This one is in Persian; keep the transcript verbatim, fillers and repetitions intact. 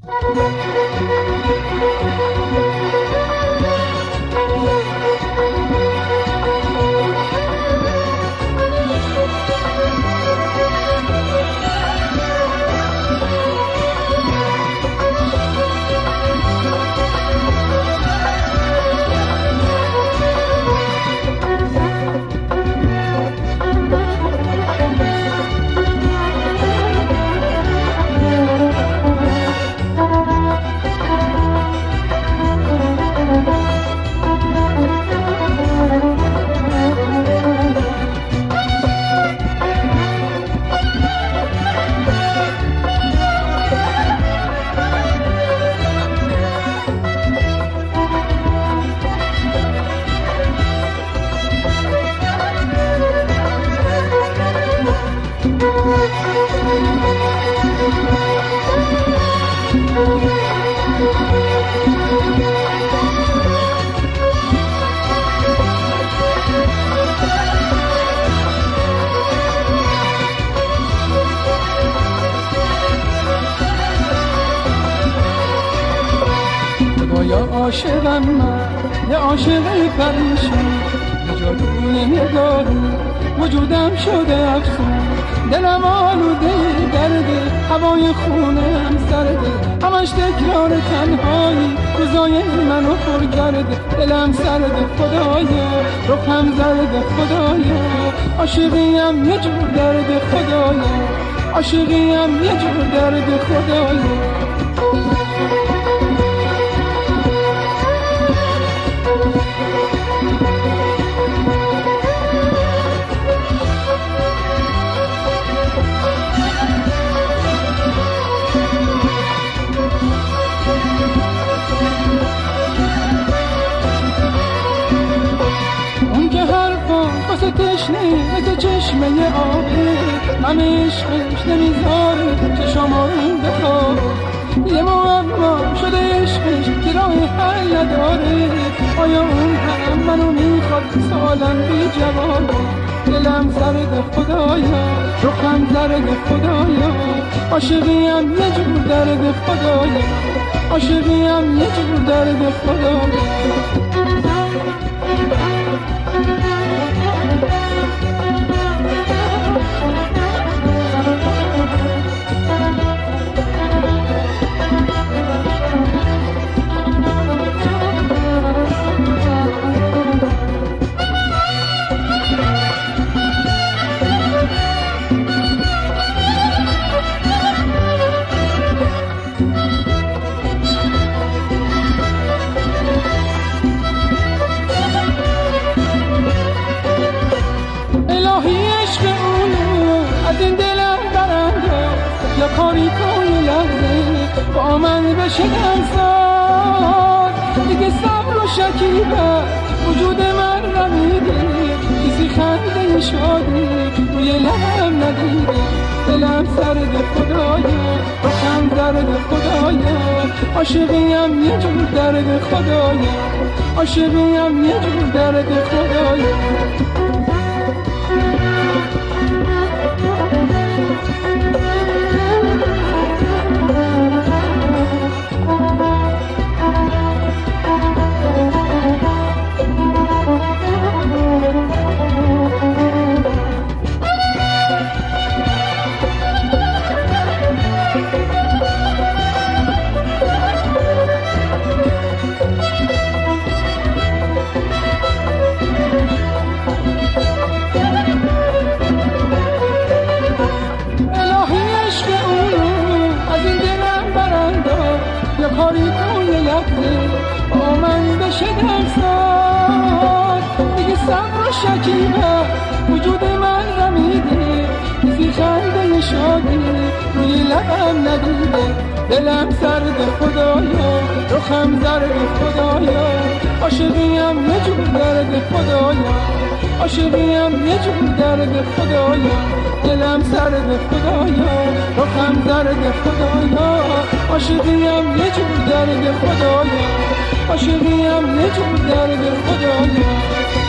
یا عاشقم من یه عاشق پریشون یه جادوی نگاری وجودم شده افسون دلم آلوده درده هوای خونم سرده همش تکرار تنهایی روزای منو پر کرده دلم سرده خدایا روحم زرده خدایا عاشقیم یه جور درده خدایا عاشقیم یه جور درده خدایا واسه تشنه مثل چشمه آبه همه عشقش نمیذاره چشما رو بخوابه یه معما شده عشقش که راه حل نداره آیا اون هم منو میخواد سالم بی جوابه دلم زرد خدایا روحم زرد خدایا عاشقیم یه جور درد خدایا عاشقیم یه جور درد خدایا یا کاری کن لحظه با من بشه دمسار دیگه صبر و شکیبه وجود من رمیده کسی خنده شادی روی لبم ندیده دلم سرد خدایا روحم زرد خدایا عاشقیم یه جور درد خدایا عاشقیم یه جور درد خدایا کاری کن یه لحظه با من بشه درساد دیگه صبر و شکیبه وجود من رمیده کسی خنده شادی روی لبم ندیده دلم سرد خدایا روحم زرد خدایا عاشقیم یه جور درد خدایا عاشقیم یه جور درد خدایا دلم سرد خدایا روحم زرد خدایا عاشقیم یه جور درد خدایا عاشقیم یه جور درد خدایا